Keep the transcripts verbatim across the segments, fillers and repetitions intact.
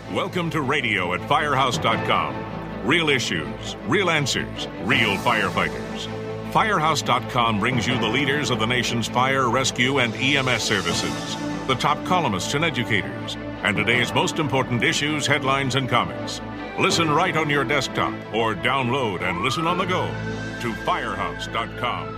Welcome to radio at firehouse dot com. Real issues, real answers, real firefighters. firehouse dot com brings you the leaders of the nation's fire, rescue, and E M S services, the top columnists and educators, and today's most important issues, headlines, and comments. Listen right on your desktop or download and listen on the go to firehouse dot com.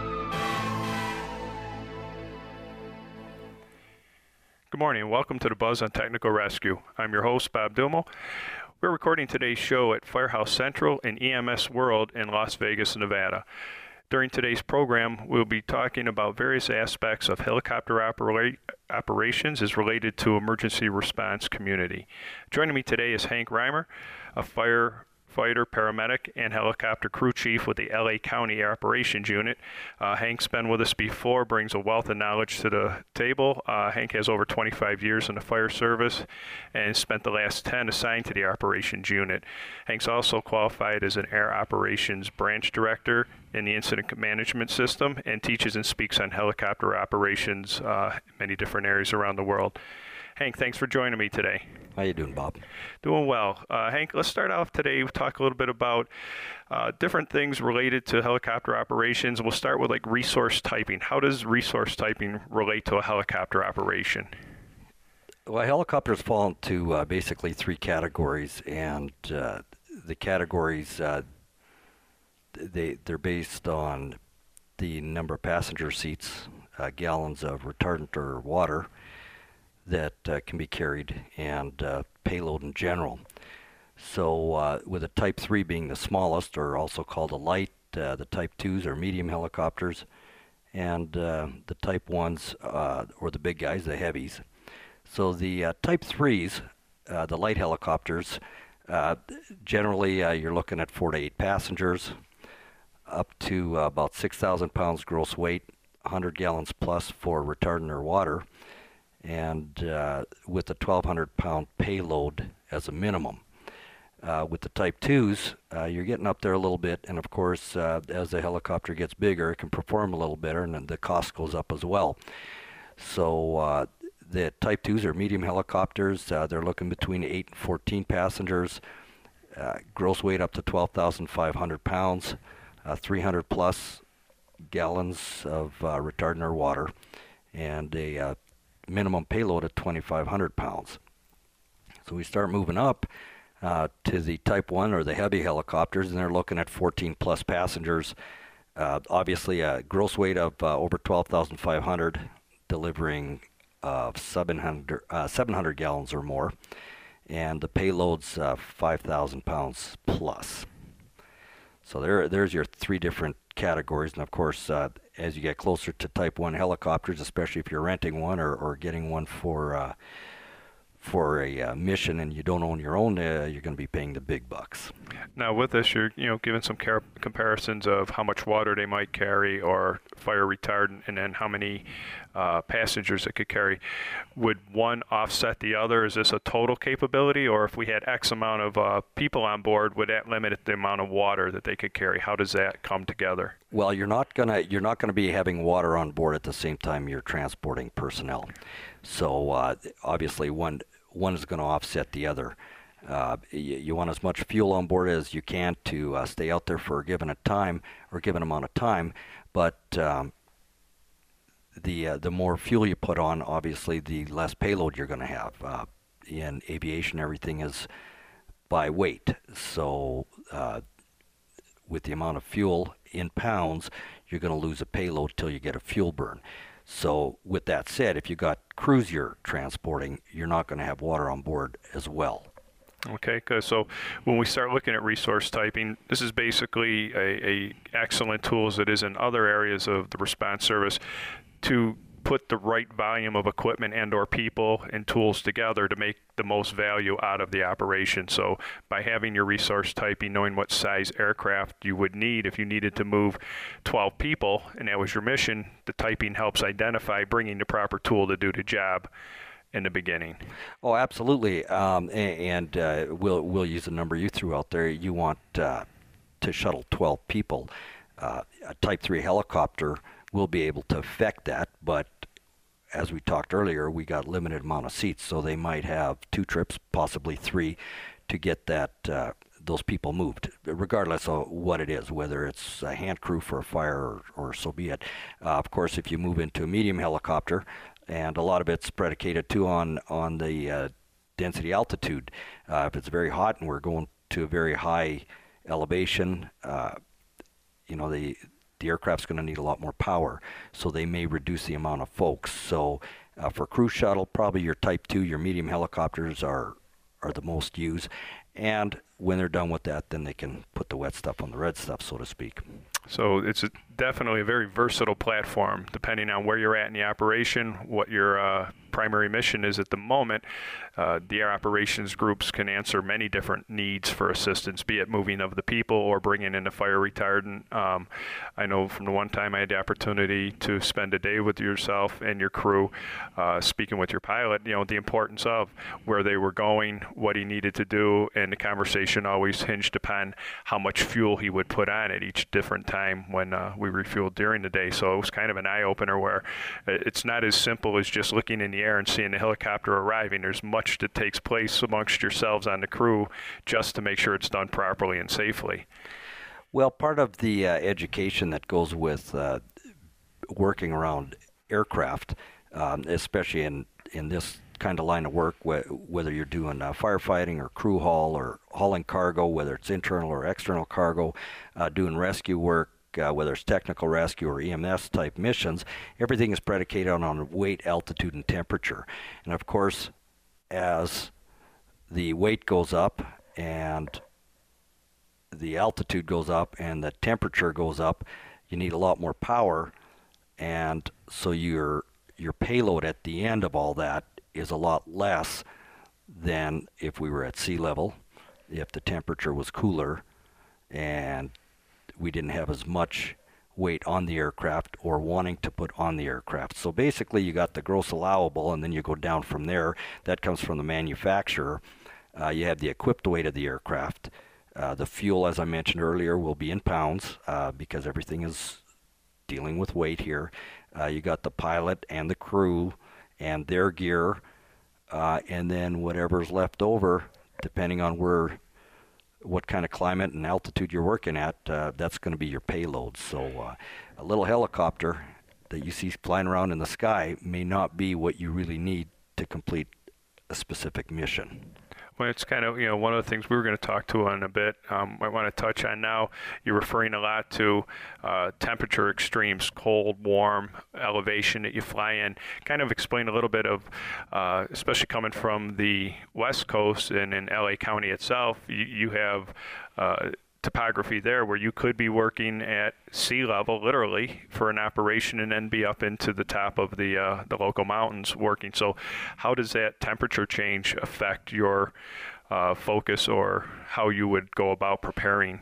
Good morning and welcome to the Buzz on Technical Rescue. I'm your host, Bob Dummel. We're recording today's show at Firehouse Central in E M S World in Las Vegas, Nevada. During today's program, we'll be talking about various aspects of helicopter opera- operations as related to emergency response community. Joining me today is Hank Reimer, a firefighter, paramedic, and helicopter crew chief with the L A County Air Operations Unit. Uh, Hank's been with us before, brings a wealth of knowledge to the table. Uh, Hank has over twenty-five years in the fire service and spent the last ten assigned to the operations unit. Hank's also qualified as an air operations branch director in the incident management system and teaches and speaks on helicopter operations uh, in many different areas around the world. Hank, thanks for joining me today. How you doing, Bob? Doing well. Uh, Hank, let's start off today. We'll talk a little bit about uh, different things related to helicopter operations. We'll start with like resource typing. How does resource typing relate to a helicopter operation? Well, helicopters fall into uh, basically three categories, and uh, the categories, uh, they, they're based on the number of passenger seats, uh, gallons of retardant or water that uh, can be carried, and uh, payload in general. So uh, with a Type three being the smallest, or also called a light, uh, the Type twos are medium helicopters, and uh, the Type ones, uh, or the big guys, the heavies. So the uh, Type threes, uh, the light helicopters, uh, generally uh, you're looking at four to eight passengers, up to uh, about six thousand pounds gross weight, one hundred gallons plus for retardant or water, and uh, with a twelve hundred pound payload as a minimum. Uh, with the Type twos, uh, you're getting up there a little bit, and of course, uh, as the helicopter gets bigger, it can perform a little better, and then the cost goes up as well. So uh, the Type twos are medium helicopters. Uh, they're looking between eight and fourteen passengers, uh, gross weight up to twelve thousand five hundred pounds, uh, three hundred plus gallons of uh, retardant or water, and a uh, minimum payload at twenty-five hundred pounds. So we start moving up uh, to the Type one or the heavy helicopters, and they're looking at fourteen plus passengers. Uh, obviously a gross weight of uh, over twelve thousand five hundred, delivering uh, seven hundred, uh, seven hundred gallons or more, and the payload's uh, five thousand pounds plus. So there, there's your three different categories, and of course, uh, as you get closer to Type one helicopters, especially if you're renting one or, or getting one for uh, for a uh, mission and you don't own your own, uh, you're going to be paying the big bucks. Now with this, you're you know given some car- comparisons of how much water they might carry or fire retardant, and then how many uh, passengers it could carry. Would one offset the other? Is this a total capability, or if we had X amount of uh, people on board, would that limit the amount of water that they could carry? How does that come together? Well, you're not gonna you're not gonna be having water on board at the same time you're transporting personnel. So uh, obviously one one is going to offset the other. Uh, you, you want as much fuel on board as you can to uh, stay out there for a given a time or given amount of time, but um, the uh, the more fuel you put on, obviously the less payload you're going to have. Uh, in aviation, everything is by weight, so uh, with the amount of fuel in pounds, you're going to lose a payload till you get a fuel burn. So with that said, if you got crews you're transporting, you're not going to have water on board as well. Okay, good. So when we start looking at resource typing, this is basically a, a excellent tool as it is in other areas of the response service to put the right volume of equipment and or people and tools together to make the most value out of the operation. So by having your resource typing, knowing what size aircraft you would need if you needed to move twelve people and that was your mission, the typing helps identify bringing the proper tool to do the job in the beginning. Oh, absolutely. Um, and and uh, we'll, we'll use the number you threw out there. You want uh, to shuttle twelve people. Uh, a Type three helicopter will be able to affect that, but as we talked earlier, we got limited amount of seats, so they might have two trips, possibly three, to get that uh, those people moved, regardless of what it is, whether it's a hand crew for a fire or, or so be it. Uh, of course, if you move into a medium helicopter, and a lot of it's predicated too on on the uh, density altitude. Uh, if it's very hot and we're going to a very high elevation, uh, you know, the the aircraft's going to need a lot more power, so they may reduce the amount of folks. So uh, for crew shuttle, probably your type two, your medium helicopters are are the most used. And when they're done with that, then they can put the wet stuff on the red stuff, so to speak. So it's a, definitely a very versatile platform, depending on where you're at in the operation, what your uh, primary mission is at the moment. Uh, the air operations groups can answer many different needs for assistance, be it moving of the people or bringing in a fire retardant. Um, I know from the one time I had the opportunity to spend a day with yourself and your crew, uh, speaking with your pilot, you know, the importance of where they were going, what he needed to do, and the conversation always hinged upon how much fuel he would put on at each different time when uh, we refueled during the day. So it was kind of an eye-opener where it's not as simple as just looking in the air and seeing the helicopter arriving. There's much that takes place amongst yourselves on the crew just to make sure it's done properly and safely. Well, part of the uh, education that goes with uh, working around aircraft, um, especially in, in this kind of line of work, wh whether you're doing uh, firefighting or crew haul or hauling cargo, whether it's internal or external cargo, uh, doing rescue work, uh, whether it's technical rescue or E M S type missions, everything is predicated on, on weight, altitude, and temperature. And of course, as the weight goes up and the altitude goes up and the temperature goes up, you need a lot more power, and so your your payload at the end of all that is a lot less than if we were at sea level, if the temperature was cooler and we didn't have as much weight on the aircraft or wanting to put on the aircraft. So basically you got the gross allowable, and then you go down from there. That comes from the manufacturer. Uh, you have the equipped weight of the aircraft. Uh, the fuel, as I mentioned earlier, will be in pounds uh, because everything is dealing with weight here. Uh, you got the pilot and the crew and their gear, uh, and then whatever's left over, depending on where, what kind of climate and altitude you're working at, uh, that's going to be your payload. So uh, a little helicopter that you see flying around in the sky may not be what you really need to complete a specific mission. Well, it's kind of, you know, one of the things we were going to talk to on a bit, um, I want to touch on now. You're referring a lot to uh, temperature extremes, cold, warm, elevation that you fly in. Kind of explain a little bit of, uh, especially coming from the West Coast and in L A County itself, you, you have uh, topography there where you could be working at sea level literally for an operation and then be up into the top of the uh, the local mountains working. So how does that temperature change affect your uh, focus or how you would go about preparing?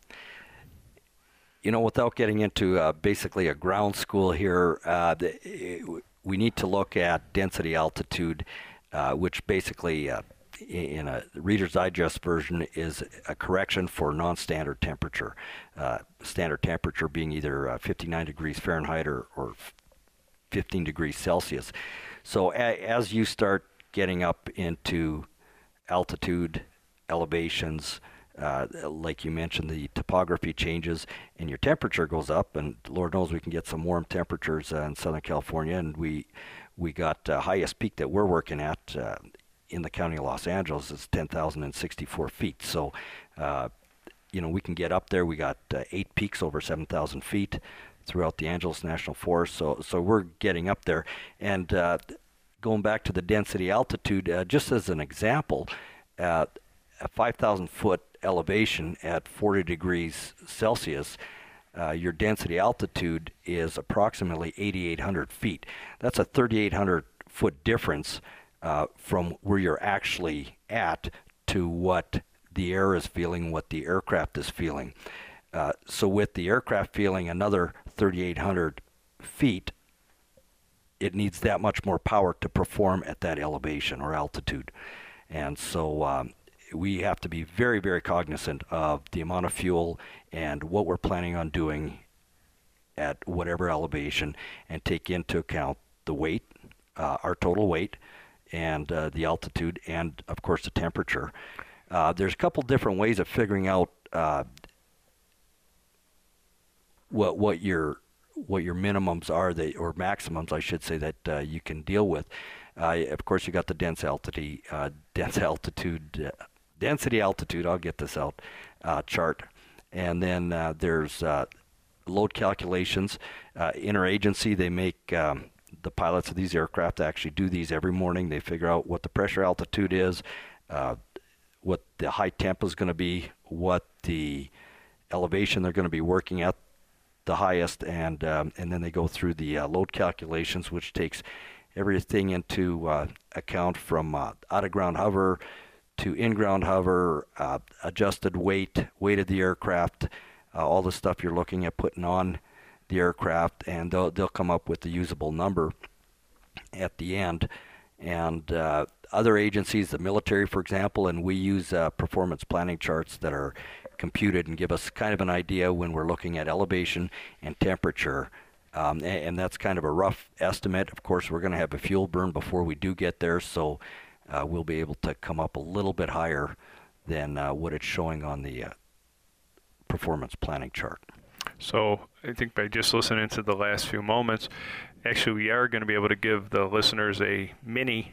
You know, without getting into uh, basically a ground school here, uh, the, we need to look at density altitude, uh, which basically uh, in a Reader's Digest version is a correction for non-standard temperature. Uh, standard temperature being either uh, fifty-nine degrees Fahrenheit or, or fifteen degrees Celsius. So a, as you start getting up into altitude, elevations, uh, like you mentioned, the topography changes and your temperature goes up, and Lord knows we can get some warm temperatures uh, in Southern California, and we we got uh, highest peak that we're working at uh, in the county of Los Angeles is ten thousand sixty-four feet. So, uh, you know, we can get up there. We got uh, eight peaks over seven thousand feet throughout the Angeles National Forest. So, so we're getting up there. And uh, going back to the density altitude, uh, just as an example, uh, a five thousand foot elevation at forty degrees Celsius, uh, your density altitude is approximately eighty-eight hundred feet. That's a thirty-eight hundred foot difference Uh, from where you're actually at to what the air is feeling, what the aircraft is feeling. Uh, so with the aircraft feeling another thirty-eight hundred feet, it needs that much more power to perform at that elevation or altitude. And so um, we have to be very, very cognizant of the amount of fuel and what we're planning on doing at whatever elevation, and take into account the weight, uh, our total weight and uh, the altitude and, of course, the temperature. Uh, there's a couple different ways of figuring out uh, what what your what your minimums are, that, or maximums, I should say, that uh, you can deal with. Uh, of course, you got the dense altitude, uh, dense altitude, uh, density altitude. I'll get this out uh, chart, and then uh, there's uh, load calculations. Uh, interagency, they make um, the pilots of these aircraft actually do these every morning. They figure out what the pressure altitude is, uh, what the high temp is going to be, what the elevation they're going to be working at the highest, and um, and then they go through the uh, load calculations, which takes everything into uh, account from uh, out-of-ground hover to in-ground hover, uh, adjusted weight, weight of the aircraft, uh, all the stuff you're looking at putting on the aircraft, and they'll, they'll come up with the usable number at the end. And uh, other agencies, the military, for example, and we use uh, performance planning charts that are computed and give us kind of an idea when we're looking at elevation and temperature. Um, and, and that's kind of a rough estimate. Of course, we're going to have a fuel burn before we do get there, so uh, we'll be able to come up a little bit higher than uh, what it's showing on the uh, performance planning chart. So I think by just listening to the last few moments, actually we are going to be able to give the listeners a mini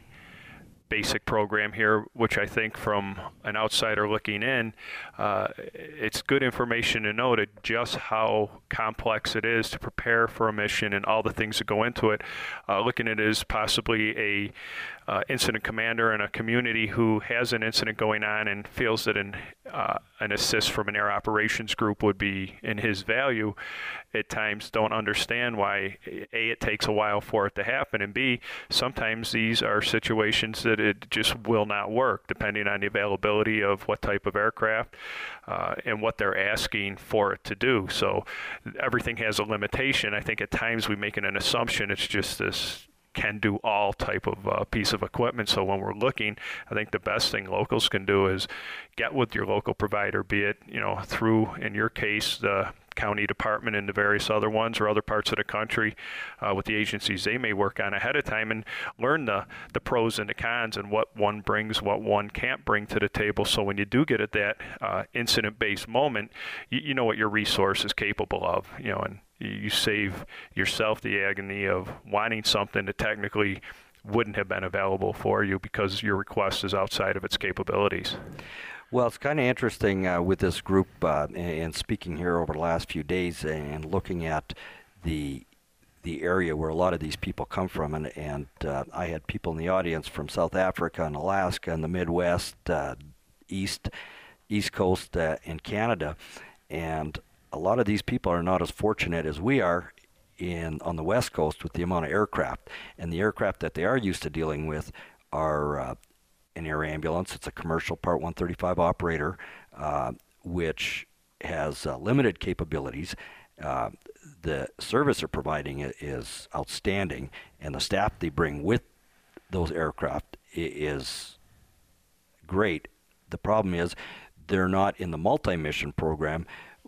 basic program here, which I think from an outsider looking in, uh, it's good information to know to just how complex it is to prepare for a mission and all the things that go into it. Uh, looking at it as possibly a uh, incident commander in a community who has an incident going on and feels that an, uh, an assist from an air operations group would be in his value, at times don't understand why, A, it takes a while for it to happen, and B, sometimes these are situations that it just will not work depending on the availability of what type of aircraft uh, and what they're asking for it to do. So everything has a limitation. I think at times we make an assumption it's just this can do all type of uh, piece of equipment. So when we're looking, I think the best thing locals can do is get with your local provider, be it, you know, through, in your case, the county department and the various other ones, or other parts of the country uh, with the agencies they may work on ahead of time, and learn the, the pros and the cons and what one brings, what one can't bring to the table. So when you do get at that uh, incident-based moment, you, you know what your resource is capable of, you know, and you save yourself the agony of wanting something that technically wouldn't have been available for you because your request is outside of its capabilities. Well, it's kind of interesting uh, with this group uh, and speaking here over the last few days and looking at the the area where a lot of these people come from, and, and uh, I had people in the audience from South Africa and Alaska and the Midwest, uh, East East Coast, uh, and Canada, and a lot of these people are not as fortunate as we are in on the West Coast with the amount of aircraft, and the aircraft that they are used to dealing with are uh, an air ambulance. It's a commercial Part one thirty-five operator, uh, which has uh, limited capabilities. Uh, the service they're providing is outstanding, and the staff they bring with those aircraft is great. The problem is they're not in the multi-mission program,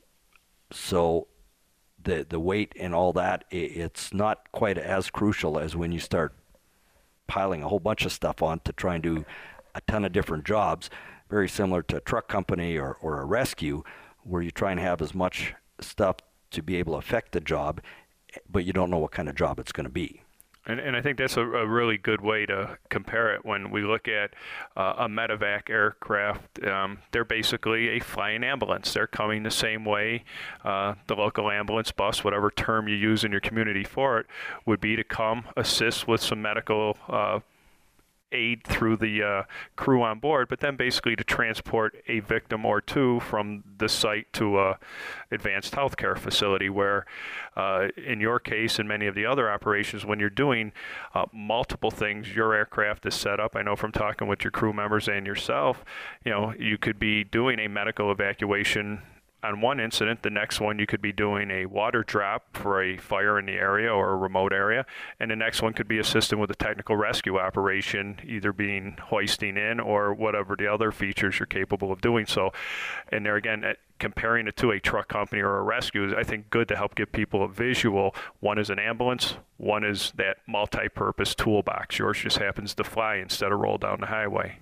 so the the weight and all that, it's not quite as crucial as when you start piling a whole bunch of stuff on to try and do a ton of different jobs, very similar to a truck company or, or a rescue, where you try and have as much stuff to be able to affect the job, but you don't know what kind of job it's going to be. And, and I think that's a, a really good way to compare it. When we look at uh, a medevac aircraft, um, they're basically a flying ambulance. They're coming the same way uh, the local ambulance bus, whatever term you use in your community for it, would be to come assist with some medical uh, aid through the uh, crew on board, but then basically to transport a victim or two from the site to a advanced healthcare facility, where uh, in your case and many of the other operations, when you're doing uh, multiple things, your aircraft is set up. I know from talking with your crew members and yourself, you know, you could be doing a medical evacuation on one incident. The next one, you could be doing a water drop for a fire in the area or a remote area. And the next one could be assisting with a technical rescue operation, either being hoisting in or whatever the other features you're capable of doing so. And there again, comparing it to a truck company or a rescue is, I think, good to help give people a visual. One is an ambulance, one is that multi-purpose toolbox. Yours just happens to fly instead of roll down the highway.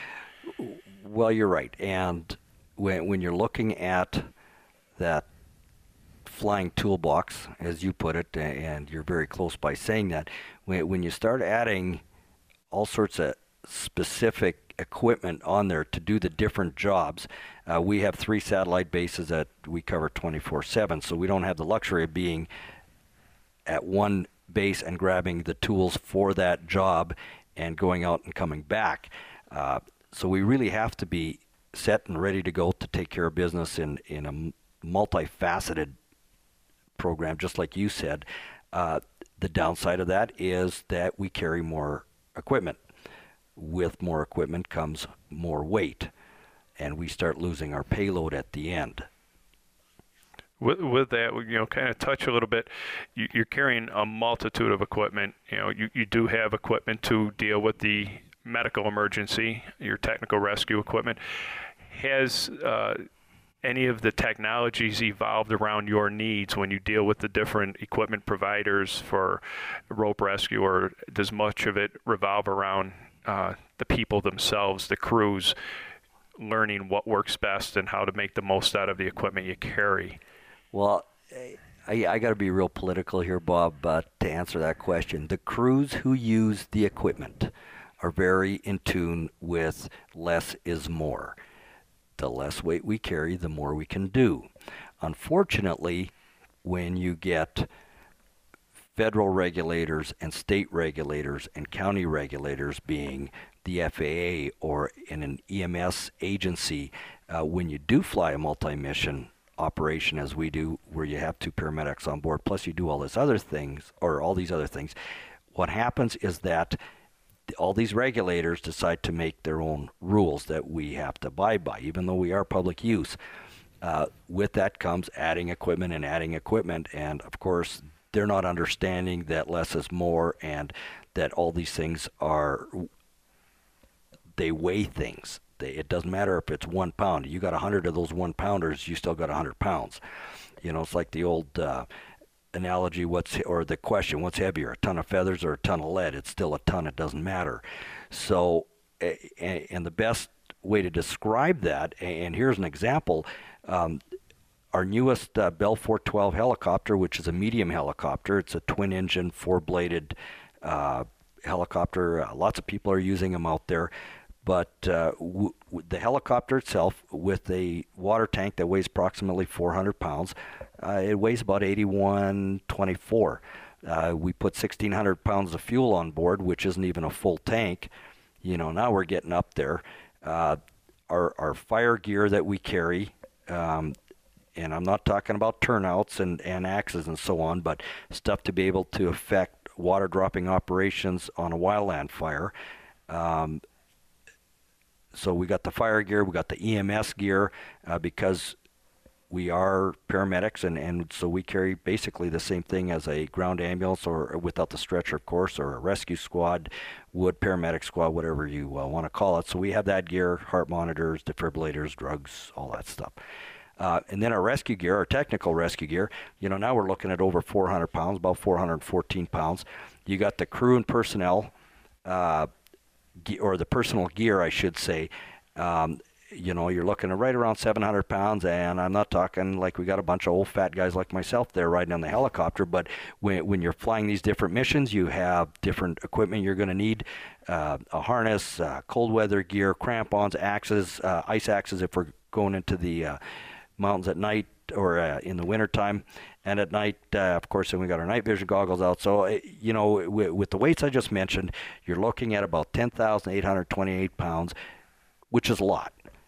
Well, you're right. And when when you're looking at that flying toolbox, as you put it, and you're very close by saying that, when when you start adding all sorts of specific equipment on there to do the different jobs. Uh, we have three satellite bases that we cover twenty-four seven, so we don't have the luxury of being at one base and grabbing the tools for that job and going out and coming back. Uh, so we really have to be set and ready to go to take care of business in, in a multifaceted program, just like you said. Uh, the downside of that is that we carry more equipment. With more equipment comes more weight, and we start losing our payload at the end. With, with that, you know, kind of touch a little bit, you, you're carrying a multitude of equipment. You know, you, you do have equipment to deal with the medical emergency, your technical rescue equipment. Has uh, any of the technologies evolved around your needs when you deal with the different equipment providers for rope rescue, or does much of it revolve around Uh, the people themselves, the crews, learning what works best and how to make the most out of the equipment you carry? Well, I, I got to be real political here, Bob, but to answer that question, the crews who use the equipment are very in tune with less is more. The less weight we carry, the more we can do. Unfortunately, when you get federal regulators and state regulators and county regulators, being the F A A or in an E M S agency, uh, when you do fly a multi-mission operation as we do, where you have two paramedics on board, plus you do all this other things, or all these other things, what happens is that all these regulators decide to make their own rules that we have to abide by, even though we are public use. Uh, with that comes adding equipment and adding equipment, and of course, they're not understanding that less is more, and that all these things are, they weigh things. They, it doesn't matter if it's one pound. You got a hundred of those one pounders, you still got a hundred pounds. You know, it's like the old uh, analogy, what's, or the question, what's heavier, a ton of feathers or a ton of lead? It's still a ton, it doesn't matter. So, and, and the best way to describe that, and here's an example, um, our newest uh, Bell four twelve helicopter, which is a medium helicopter, it's a twin-engine, four-bladed uh, helicopter. Uh, lots of people are using them out there. But uh, w- w- the helicopter itself, with a water tank that weighs approximately four hundred pounds, uh, it weighs about eighty-one twenty-four. Uh, we put sixteen hundred pounds of fuel on board, which isn't even a full tank. You know, now we're getting up there. Uh, our, our fire gear that we carry, um, and I'm not talking about turnouts and, and axes and so on, but stuff to be able to affect water dropping operations on a wildland fire. Um, so we got the fire gear, we got the E M S gear, uh, because we are paramedics, and, and so we carry basically the same thing as a ground ambulance, or without the stretcher, of course, or a rescue squad, wood paramedic squad, whatever you uh, want to call it. So we have that gear, heart monitors, defibrillators, drugs, all that stuff. Uh, and then our rescue gear, our technical rescue gear, you know, now we're looking at over four hundred pounds, about four hundred fourteen pounds. You got the crew and personnel, uh, ge- or the personal gear, I should say. Um, you know, you're looking at right around seven hundred pounds, and I'm not talking like we got a bunch of old fat guys like myself there riding on the helicopter, but when, when you're flying these different missions, you have different equipment you're going to need, uh, a harness, uh, cold weather gear, crampons, axes, uh, ice axes if we're going into the uh, mountains at night, or uh, in the wintertime, and at night, uh, of course, then we got our night vision goggles out. So, uh, you know, w- with the weights I just mentioned, you're looking at about ten thousand eight hundred twenty-eight pounds, which is a lot.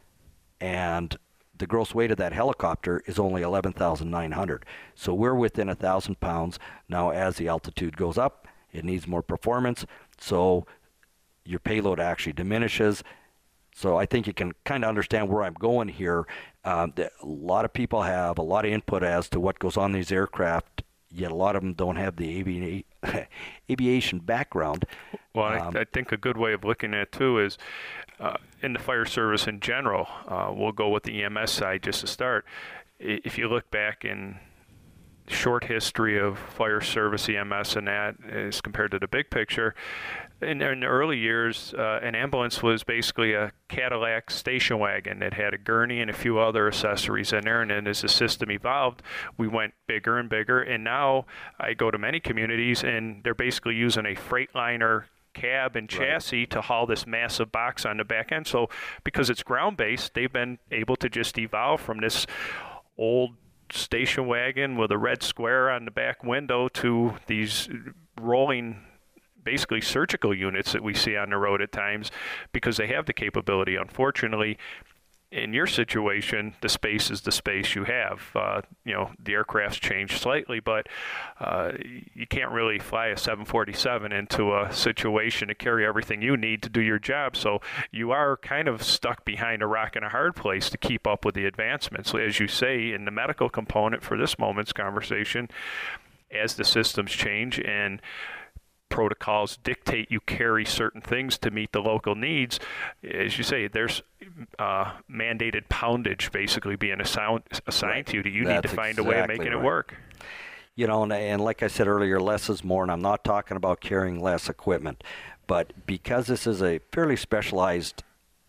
And the gross weight of that helicopter is only eleven thousand nine hundred. So we're within one thousand pounds. Now, as the altitude goes up, it needs more performance, so your payload actually diminishes. So I think you can kind of understand where I'm going here. Um, that a lot of people have a lot of input as to what goes on these aircraft, yet a lot of them don't have the avi- aviation background. Well, um, I, I think a good way of looking at it too is uh, in the fire service in general. Uh, we'll go with the E M S side just to start. If you look back in short history of fire service, E M S, and that as compared to the big picture, in, in the early years, uh, an ambulance was basically a Cadillac station wagon that had a gurney and a few other accessories in there. And then as the system evolved, we went bigger and bigger. And now I go to many communities, and they're basically using a Freightliner cab and chassis right. to haul this massive box on the back end. So because it's ground-based, they've been able to just evolve from this old station wagon with a red square on the back window to these rolling, basically surgical units that we see on the road at times, because they have the capability. Unfortunately, in your situation, the space is the space you have. Uh, you know, the aircraft's changed slightly, but uh, you can't really fly a seven forty-seven into a situation to carry everything you need to do your job. So you are kind of stuck behind a rock and a hard place to keep up with the advancements. As you say, in the medical component for this moment's conversation, as the systems change and protocols dictate you carry certain things to meet the local needs, as you say, there's uh, mandated poundage basically being assigned, assigned right. to you. You That's need to find exactly a way of making right. it work. You know, and, and like I said earlier, less is more, and I'm not talking about carrying less equipment, but because this is a fairly specialized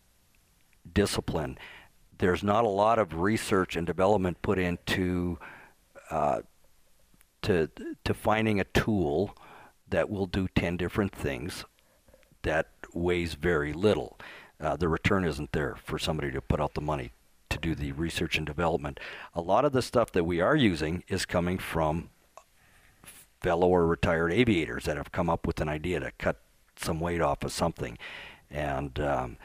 discipline, there's not a lot of research and development put into uh, to to finding a tool that will do ten different things that weighs very little. Uh, the return isn't there for somebody to put out the money to do the research and development. A lot of the stuff that we are using is coming from fellow or retired aviators that have come up with an idea to cut some weight off of something. And, um,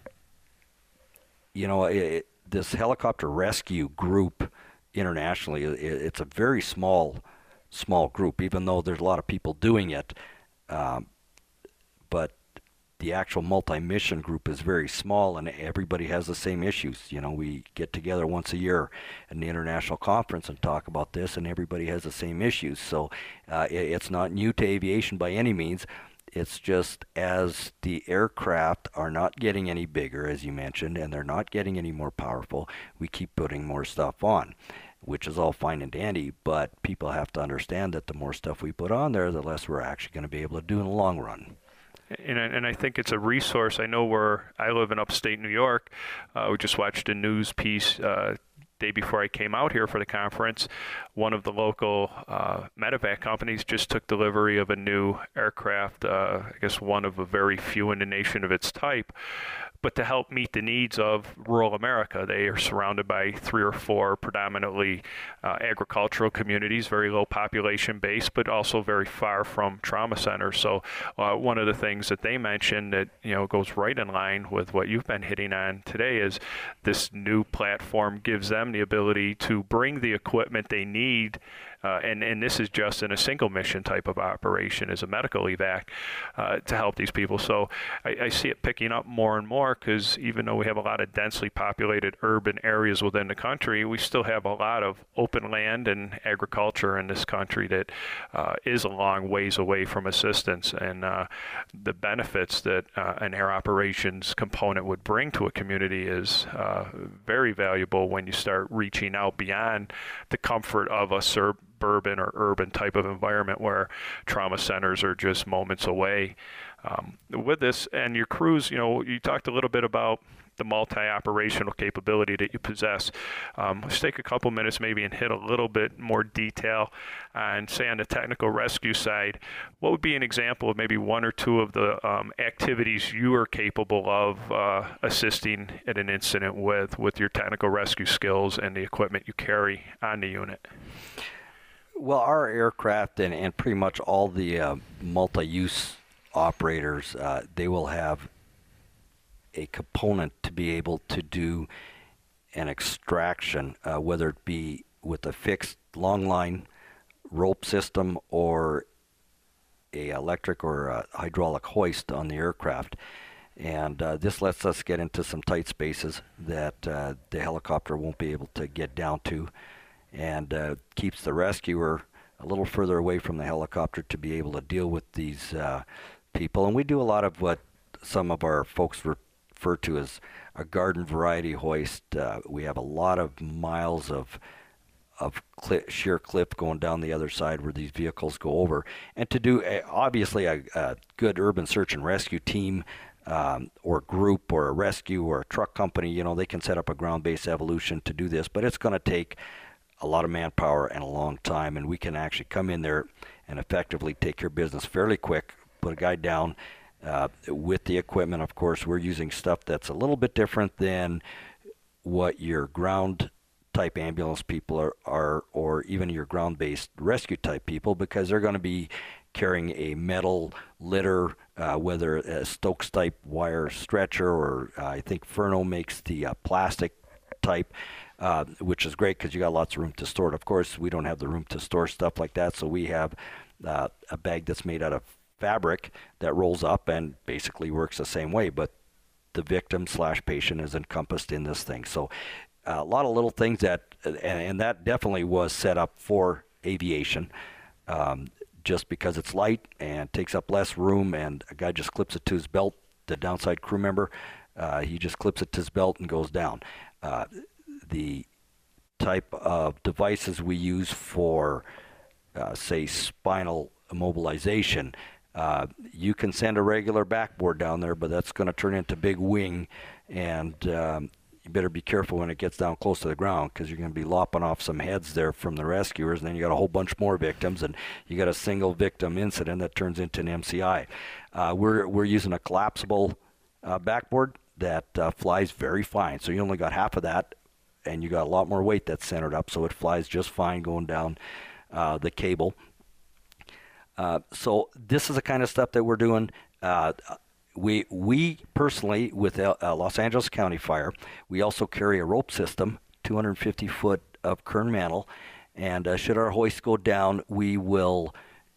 you know, it, this helicopter rescue group internationally, it, it's a very small small group, even though there's a lot of people doing it, um, but the actual multi-mission group is very small, and everybody has the same issues. You know, we get together once a year in the international conference and talk about this, and everybody has the same issues. So uh, it, it's not new to aviation by any means. It's just as the aircraft are not getting any bigger, as you mentioned, and they're not getting any more powerful, we keep putting more stuff on, which is all fine and dandy, but people have to understand that the more stuff we put on there, the less we're actually going to be able to do in the long run. And, and I think it's a resource. I know where I live in upstate New York. Uh, we just watched a news piece uh, day before I came out here for the conference. One of the local uh, medevac companies just took delivery of a new aircraft, uh, I guess one of a very few in the nation of its type. But to help meet the needs of rural America, they are surrounded by three or four predominantly uh, agricultural communities, very low population base, but also very far from trauma centers. So uh, one of the things that they mentioned that, you know, goes right in line with what you've been hitting on today is this new platform gives them the ability to bring the equipment they need. Uh, and, and this is just in a single mission type of operation as a medical evac uh, to help these people. So I, I see it picking up more and more, because even though we have a lot of densely populated urban areas within the country, we still have a lot of open land and agriculture in this country that uh, is a long ways away from assistance. And uh, the benefits that uh, an air operations component would bring to a community is uh, very valuable when you start reaching out beyond the comfort of a sur- suburban or urban type of environment where trauma centers are just moments away. Um, with this and your crews, you know, you talked a little bit about the multi-operational capability that you possess. Um, let's take a couple minutes maybe and hit a little bit more detail on, say, on the technical rescue side. What would be an example of maybe one or two of the um, activities you are capable of uh, assisting at an incident with, with your technical rescue skills and the equipment you carry on the unit? Well, our aircraft and, and pretty much all the uh, multi-use operators, uh, they will have a component to be able to do an extraction, uh, whether it be with a fixed long line rope system or a electric or a hydraulic hoist on the aircraft. And uh, this lets us get into some tight spaces that uh, the helicopter won't be able to get down to, and uh, keeps the rescuer a little further away from the helicopter to be able to deal with these uh, people. And we do a lot of what some of our folks refer to as a garden variety hoist. Uh, we have a lot of miles of of cli sheer cliff going down the other side where these vehicles go over. And to do a, obviously a, a good urban search and rescue team um, or group or a rescue or a truck company, you know, they can set up a ground-based evolution to do this, but it's going to take a lot of manpower and a long time, and we can actually come in there and effectively take care of business fairly quick, put a guy down uh, with the equipment. Of course, we're using stuff that's a little bit different than what your ground type ambulance people are, are or even your ground-based rescue type people, because they're going to be carrying a metal litter, uh, whether a Stokes type wire stretcher, or uh, I think Furno makes the uh, plastic type, uh, which is great because you got lots of room to store it. Of course, we don't have the room to store stuff like that, so we have uh, a bag that's made out of fabric that rolls up and basically works the same way, but the victim slash patient is encompassed in this thing. So a lot of little things that, and, and that definitely was set up for aviation, um, just because it's light and takes up less room, and a guy just clips it to his belt, the downside crew member, uh, he just clips it to his belt and goes down. Uh, the type of devices we use for, uh, say, spinal immobilization, uh, you can send a regular backboard down there, but that's going to turn into big wing, and um, you better be careful when it gets down close to the ground, because you're going to be lopping off some heads there from the rescuers, and then you got a whole bunch more victims, and you got a single victim incident that turns into an M C I. Uh, we're we're using a collapsible uh, backboard that uh, flies very fine, so you only got half of that, and you got a lot more weight that's centered up, so it flies just fine going down uh, the cable. Uh, so this is the kind of stuff that we're doing. Uh, We, we personally, with uh, Los Angeles County Fire, we also carry a rope system, two hundred fifty foot of Kern mantle, and uh, should our hoist go down, we will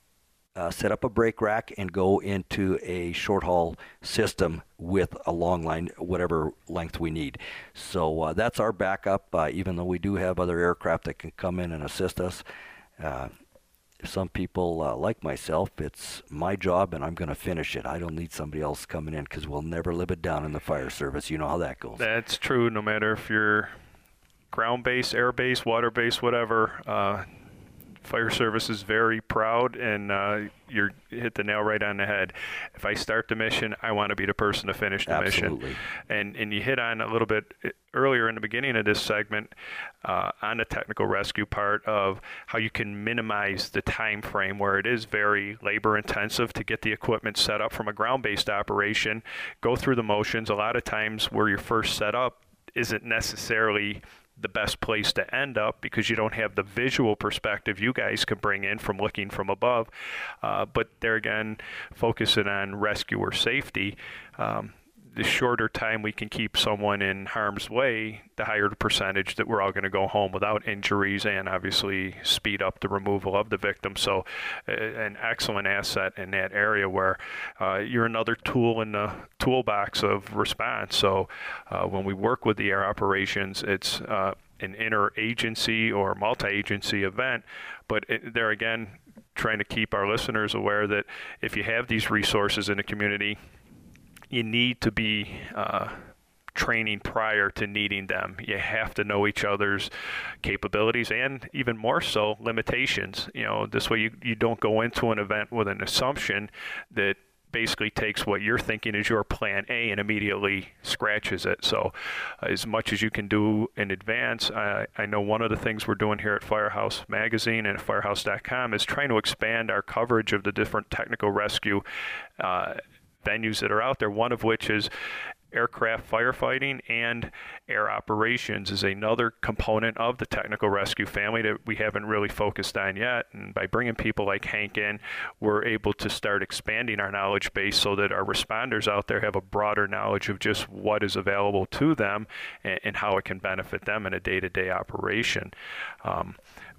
uh, set up a brake rack and go into a short haul system with a long line, whatever length we need. So uh, that's our backup, uh, even though we do have other aircraft that can come in and assist us. Uh, Some people, uh, like myself, it's my job and I'm going to finish it. I don't need somebody else coming in, because we'll never live it down in the fire service. You know how that goes. That's true, no matter if you're ground-based, air-based, water-based, whatever. Uh, fire service is very proud, and uh, you hit the nail right on the head. If I start the mission, I want to be the person to finish the Absolutely. mission. And, and you hit on a little bit earlier in the beginning of this segment uh, on the technical rescue part of how you can minimize the time frame, where it is very labor intensive to get the equipment set up from a ground-based operation, go through the motions. A lot of times where you're first set up isn't necessarily the best place to end up, because you don't have the visual perspective you guys can bring in from looking from above. Uh, but there again, focusing on rescuer safety, um, the shorter time we can keep someone in harm's way, the higher the percentage that we're all going to go home without injuries, and obviously speed up the removal of the victim. So uh, an excellent asset in that area, where uh, you're another tool in the toolbox of response. So uh, when we work with the air operations, it's uh, an interagency or multi-agency event, but it, there again, trying to keep our listeners aware that if you have these resources in the community, you need to be uh, training prior to needing them. You have to know each other's capabilities, and even more so, limitations. You know, this way you, you don't go into an event with an assumption that basically takes what you're thinking is your plan A and immediately scratches it. So uh, as much as you can do in advance, I, I know one of the things we're doing here at Firehouse Magazine and at firehouse dot com is trying to expand our coverage of the different technical rescue uh, venues that are out there, one of which is aircraft firefighting, and air operations is another component of the technical rescue family that we haven't really focused on yet. And by bringing people like Hank in, we're able to start expanding our knowledge base so that our responders out there have a broader knowledge of just what is available to them and, and how it can benefit them in a day-to-day operation. Um,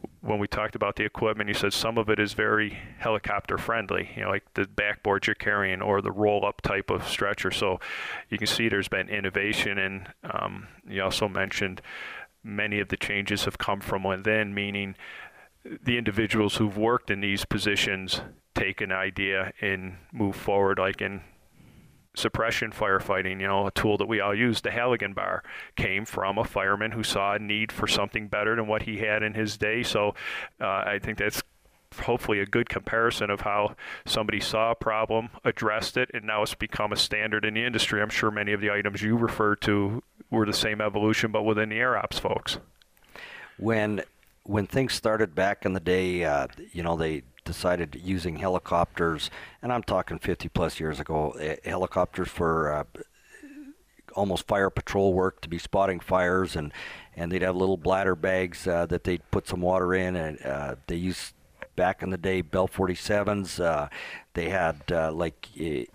when we talked about the equipment, you said some of it is very helicopter friendly, you know, like the backboard you're carrying or the roll-up type of stretcher. So you can see there's been innovation, and um, you also mentioned many of the changes have come from within, meaning the individuals who've worked in these positions take an idea and move forward, like in suppression firefighting. You know, a tool that we all use, the Halligan bar, came from a fireman who saw a need for something better than what he had in his day. So uh, I think that's hopefully a good comparison of how somebody saw a problem, addressed it, and now it's become a standard in the industry. I'm sure many of the items you referred to were the same evolution, but within the air ops folks. When when things started back in the day, uh, you know, they decided using helicopters, and I'm talking fifty plus years ago, uh, helicopters for uh, almost fire patrol work, to be spotting fires, and, and they'd have little bladder bags uh, that they'd put some water in, and uh, they used, back in the day, Bell forty-sevens. Uh, they had uh, like uh,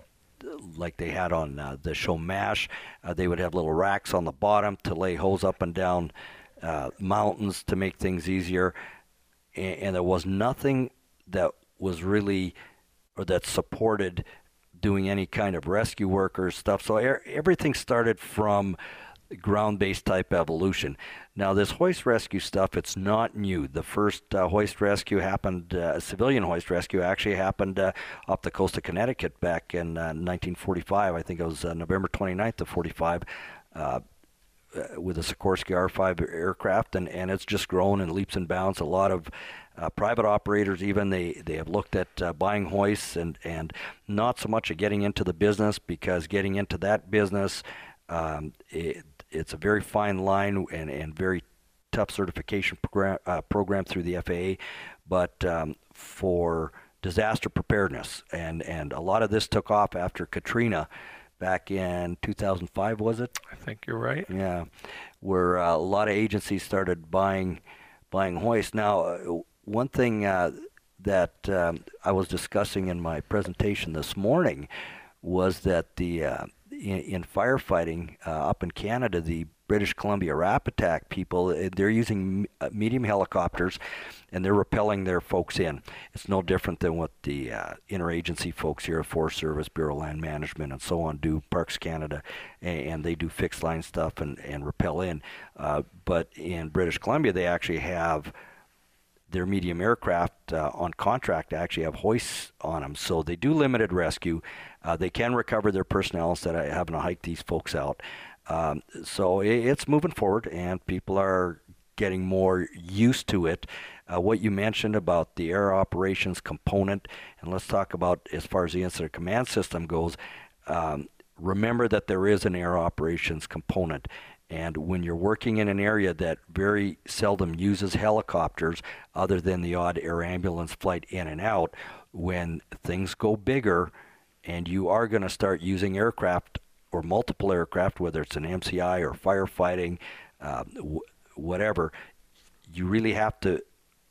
like they had on uh, the show MASH. Uh, they would have little racks on the bottom to lay hose up and down uh, mountains to make things easier. And, and there was nothing that was really, or that supported doing any kind of rescue work or stuff. So er- everything started from ground-based type evolution. Now this hoist rescue stuff, it's not new. The first uh, hoist rescue happened, uh, civilian hoist rescue actually happened uh, off the coast of Connecticut back in uh, nineteen forty-five. I think it was uh, November twenty-ninth of forty-five, uh, with a Sikorsky R five aircraft, and, and it's just grown in leaps and bounds. A lot of uh, private operators even, they, they have looked at uh, buying hoists, and, and not so much of getting into the business, because getting into that business, um, it, it's a very fine line and, and very tough certification program, uh, program through the F A A, but um, for disaster preparedness, and, and a lot of this took off after Katrina back in two thousand five, was it? I think you're right. Yeah, where uh, a lot of agencies started buying buying hoists. Now, uh, one thing uh, that um, I was discussing in my presentation this morning was that the uh, in, in firefighting uh, up in Canada, the British Columbia Rapattack people, they're using medium helicopters, and they're rappelling their folks in. It's no different than what the uh, interagency folks here at Forest Service, Bureau of Land Management, and so on do, Parks Canada, and, and they do fixed line stuff and, and rappel in. Uh, but in British Columbia, they actually have their medium aircraft uh, on contract to actually have hoists on them. So they do limited rescue. Uh, they can recover their personnel instead of having to hike these folks out. Um, so it, it's moving forward, and people are getting more used to it. Uh, what you mentioned about the air operations component, and let's talk about as far as the incident command system goes, um, remember that there is an air operations component. And when you're working in an area that very seldom uses helicopters, other than the odd air ambulance flight in and out, when things go bigger and you are going to start using aircraft or multiple aircraft, whether it's an M C I or firefighting, uh, w- whatever, you really have to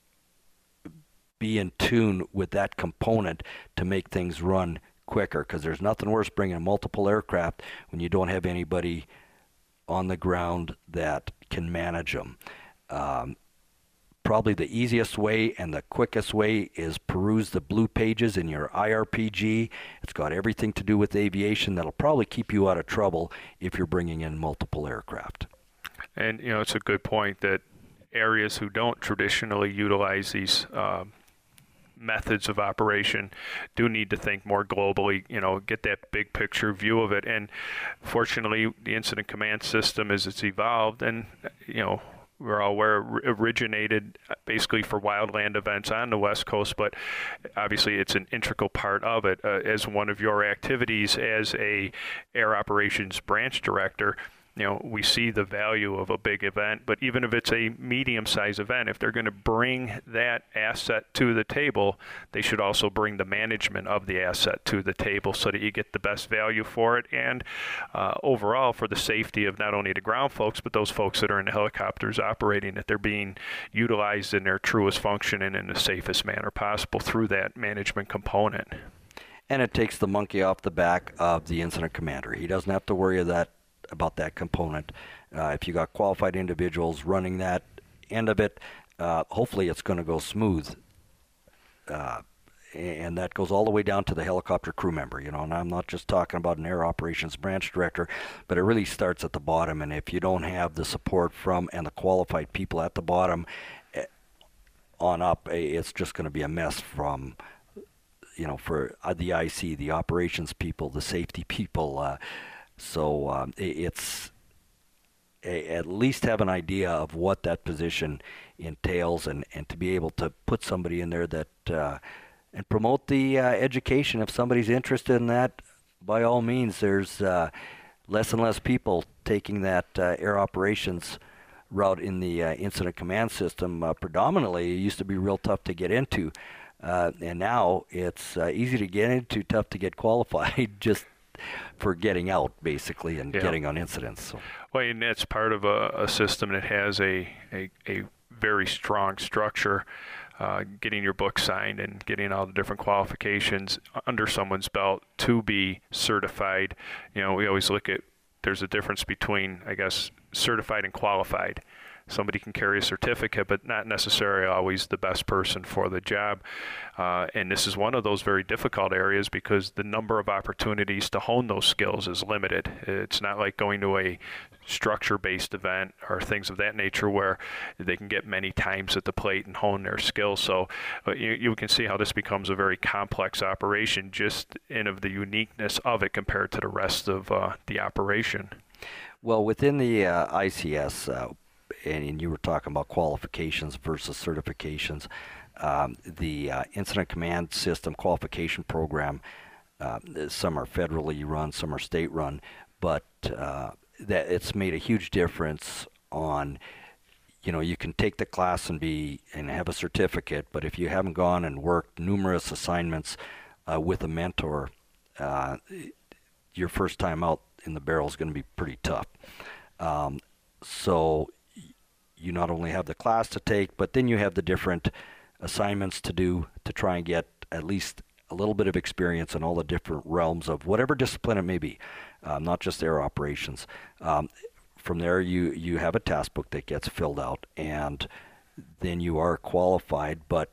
be in tune with that component to make things run quicker, because there's nothing worse bringing multiple aircraft when you don't have anybody on the ground that can manage them. Um, probably the easiest way and the quickest way is peruse the blue pages in your I R P G. It's got everything to do with aviation. That'll probably keep you out of trouble if you're bringing in multiple aircraft. And, you know, it's a good point that areas who don't traditionally utilize these uh, methods of operation do need to think more globally, you know, get that big picture view of it. And fortunately, the incident command system, as it's evolved, and, you know, we're all aware, originated basically for wildland events on the West Coast, but obviously it's an integral part of it. Uh, as one of your activities as a air operations branch director, you know, we see the value of a big event, but even if it's a medium-sized event, if they're going to bring that asset to the table, they should also bring the management of the asset to the table so that you get the best value for it, and uh, overall for the safety of not only the ground folks, but those folks that are in the helicopters operating, that they're being utilized in their truest function and in the safest manner possible through that management component. And it takes the monkey off the back of the incident commander. He doesn't have to worry of that about that component. Uh, if you got qualified individuals running that end of it, uh, hopefully it's going to go smooth. Uh, and that goes all the way down to the helicopter crew member, you know, and I'm not just talking about an air operations branch director, but it really starts at the bottom. And if you don't have the support from and the qualified people at the bottom on up, it's just going to be a mess from, you know, for the I C, the operations people, the safety people. Uh, so um, it's a, at least have an idea of what that position entails, and, and to be able to put somebody in there that uh, and promote the uh, education. If somebody's interested in that, by all means, there's uh, less and less people taking that uh, air operations route in the uh, incident command system. Uh, predominantly, it used to be real tough to get into, uh, and now it's uh, easy to get into, tough to get qualified, just for getting out, basically, and yeah. getting on incidents. So. Well, and that's part of a, a system that has a, a, a very strong structure. Uh, getting your book signed and getting all the different qualifications under someone's belt to be certified. You know, we always look at, there's a difference between, I guess, certified and qualified. Somebody can carry a certificate, but not necessarily always the best person for the job. Uh, and this is one of those very difficult areas because the number of opportunities to hone those skills is limited. It's not like going to a structure-based event or things of that nature where they can get many times at the plate and hone their skills. So uh, you, you can see how this becomes a very complex operation just in of the uniqueness of it compared to the rest of uh, the operation. Well, within the uh, I C S, uh, and you were talking about qualifications versus certifications, um, the uh, Incident Command System qualification program, uh, some are federally run, some are state run, but uh, that it's made a huge difference on, you know, you can take the class and be and have a certificate, but if you haven't gone and worked numerous assignments uh, with a mentor, uh, your first time out in the barrel is going to be pretty tough. Um, so you not only have the class to take, but then you have the different assignments to do to try and get at least a little bit of experience in all the different realms of whatever discipline it may be, um, not just air operations. Um, from there, you, you have a task book that gets filled out, and then you are qualified, but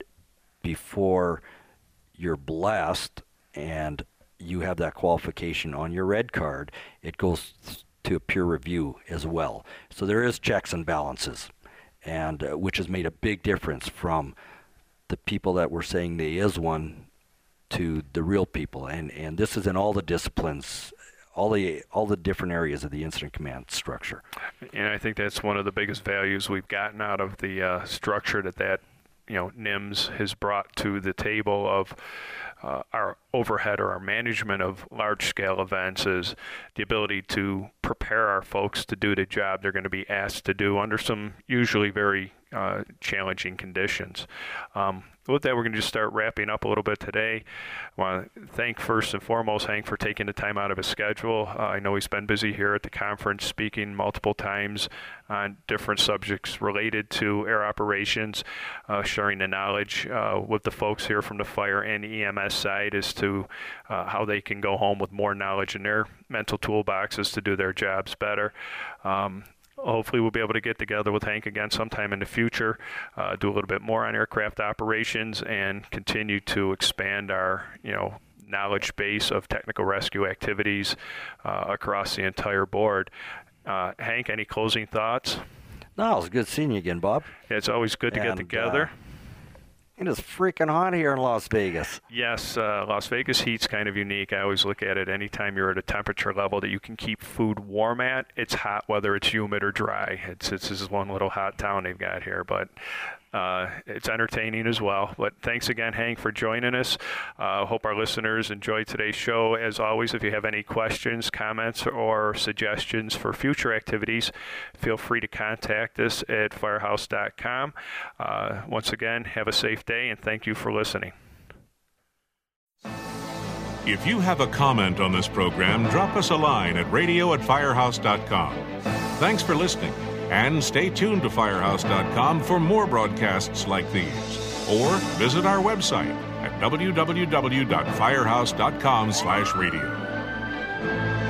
before you're blessed and you have that qualification on your red card, it goes to a peer review as well. So there is checks and balances, and uh, which has made a big difference from the people that were saying there is one to the real people. And, and this is in all the disciplines, all the all the different areas of the incident command structure. And I think that's one of the biggest values we've gotten out of the uh, structure that that you know N I M S has brought to the table of uh, our overhead or our management of large-scale events, is the ability to prepare our folks to do the job they're going to be asked to do under some usually very uh, challenging conditions. Um, with that, we're going to just start wrapping up a little bit today. I want to thank first and foremost Hank for taking the time out of his schedule. Uh, I know he's been busy here at the conference speaking multiple times on different subjects related to air operations, uh, sharing the knowledge uh, with the folks here from the fire and E M S side as to uh, how they can go home with more knowledge in their mental toolboxes to do their jobs better. Um, Hopefully we'll be able to get together with Hank again sometime in the future, uh, do a little bit more on aircraft operations, and continue to expand our, you know, knowledge base of technical rescue activities uh, across the entire board. Uh, Hank, any closing thoughts? No, it was good seeing you again, Bob. Yeah, it's always good to and, get together. Uh, It is freaking hot here in Las Vegas. Yes, uh, Las Vegas heat's kind of unique. I always look at it anytime you're at a temperature level that you can keep food warm at. It's hot whether it's humid or dry. It's, it's this is one little hot town they've got here, but uh, it's entertaining as well. But thanks again, Hank, for joining us. Uh, hope our listeners enjoyed today's show. As always, if you have any questions, comments, or suggestions for future activities, feel free to contact us at firehouse dot com. Uh, once again, have a safe day, and thank you for listening. If you have a comment on this program, drop us a line at radio at firehouse dot com. Thanks for listening, and stay tuned to firehouse dot com for more broadcasts like these. Or visit our website at w w w dot firehouse dot com slash radio.